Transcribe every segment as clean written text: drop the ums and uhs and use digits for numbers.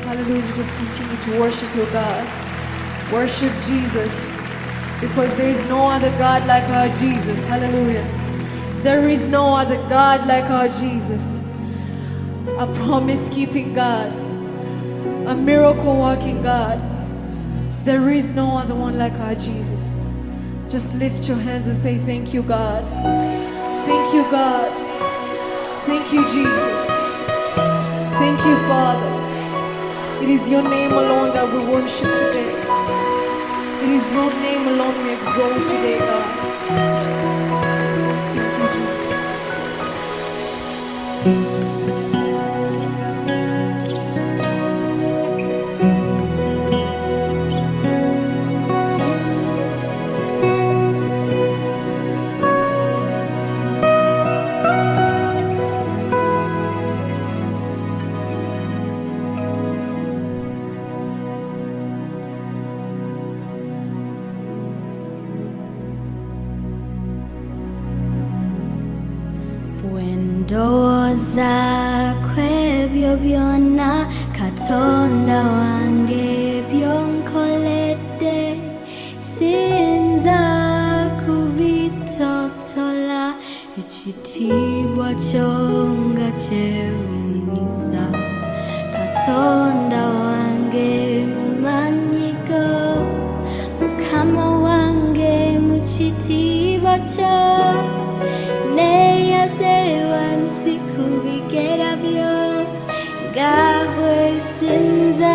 Hallelujah. Just continue to worship your God. Worship Jesus. Because there is no other God like our Jesus. Hallelujah. There is no other God like our Jesus. A promise-keeping God. A miracle-working God. There is no other one like our Jesus. Just lift your hands and say, thank you, God. Thank you, God. Thank you, Jesus. Thank you, Father. It is your name alone that we worship today. It is your name alone we exalt today, God. Thank you, Jesus. Ndoza kwebyo byonna Katonda wange byonkoledde sinza kubitotola ekitiibwa kyo nga kyewuunyisa Katonda wange mumanyigo Mukama wange mu kitiibwa kyo wansi kubigera byo gabwe sinza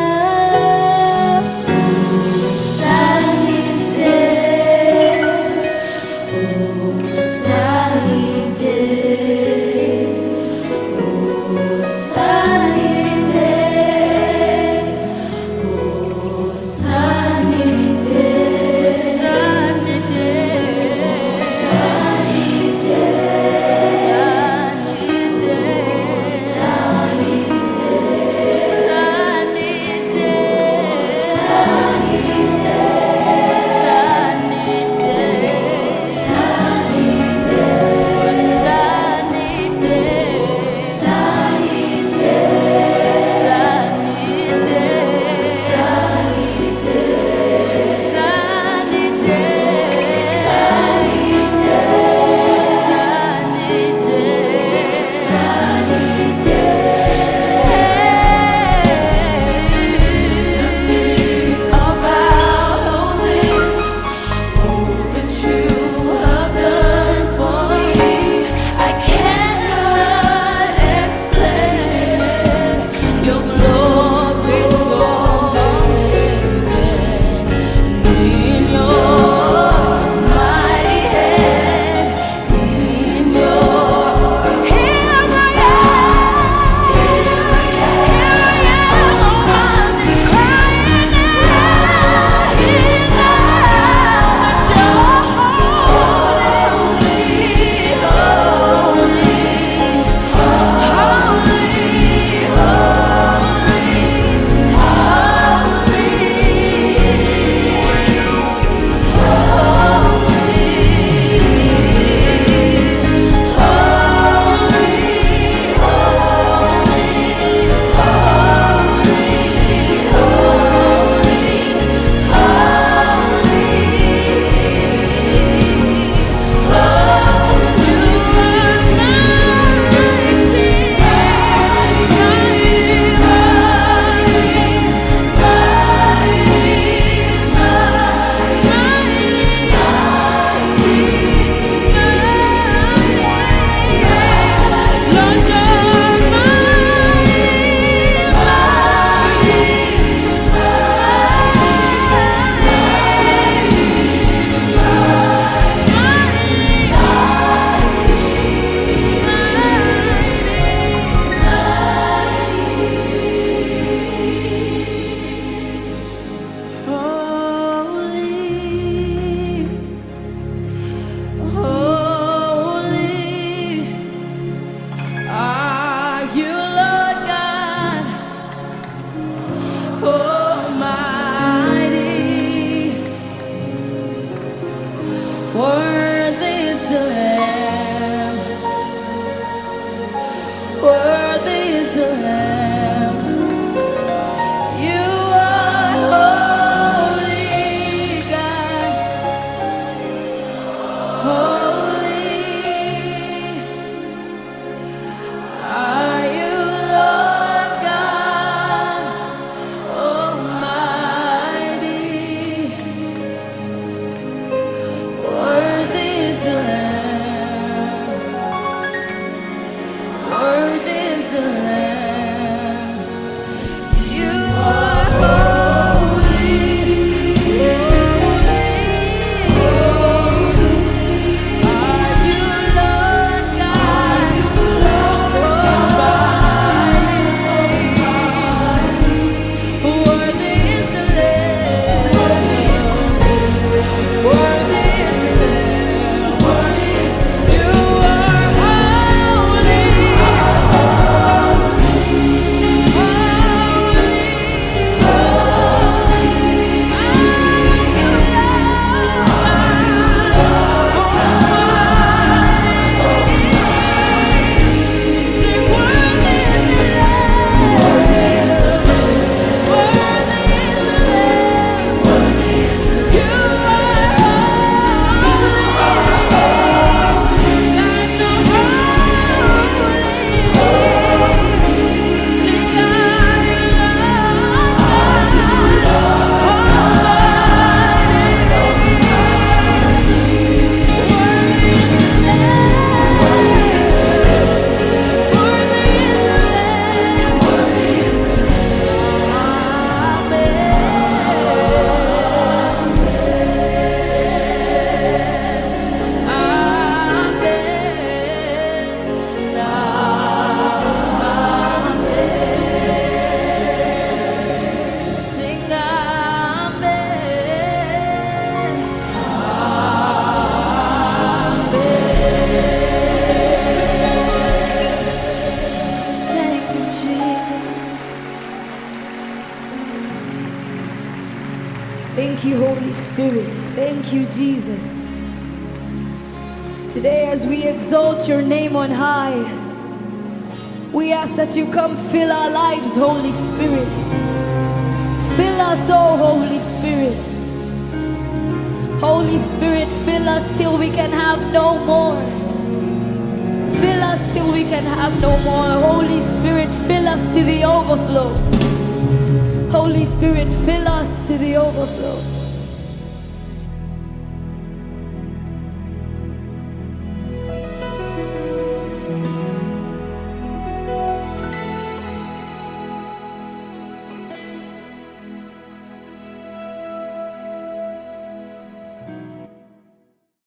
Thank you, Holy Spirit. Thank you, Jesus. Today, as we exalt your name on high, we ask that you come fill our lives, Holy Spirit. Fill us, oh Holy Spirit. Holy Spirit, fill us till we can have no more. Fill us till we can have no more. Holy Spirit, fill us to the overflow. Holy Spirit, fill us to the overflow.